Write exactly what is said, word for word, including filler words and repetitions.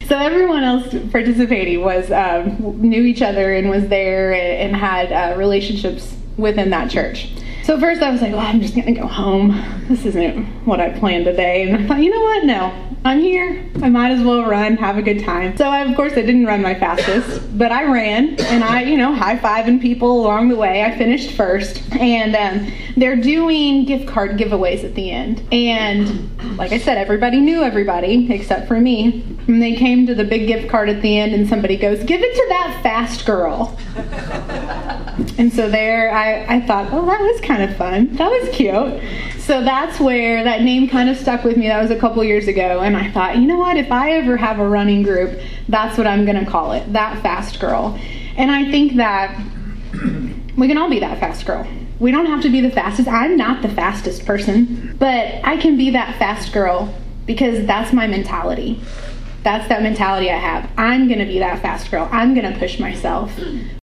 So everyone else participating was um, knew each other and was there and, and had uh, relationships within that church. So first I was like, well, I'm just going to go home. This isn't what I planned today. And I thought, you know what? No, I'm here. I might as well run, have a good time. So I, of course, I didn't run my fastest, but I ran and I, you know, high-fiving people along the way. I finished first. And um, they're doing gift card giveaways at the end. And like I said, everybody knew everybody except for me. And they came to the big gift card at the end and somebody goes, give it to that fast girl. And so there I, I thought, oh, that was kind of fun. That was cute. So that's where that name kind of stuck with me. That was a couple years ago. And I thought, you know what? If I ever have a running group, that's what I'm going to call it, that fast girl. And I think that we can all be that fast girl. We don't have to be the fastest. I'm not the fastest person, but I can be that fast girl because that's my mentality. That's that mentality I have. I'm going to be that fast girl. I'm going to push myself.